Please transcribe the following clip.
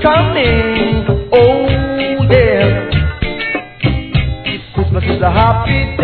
coming. Oh yeah, Christmas is a happy day.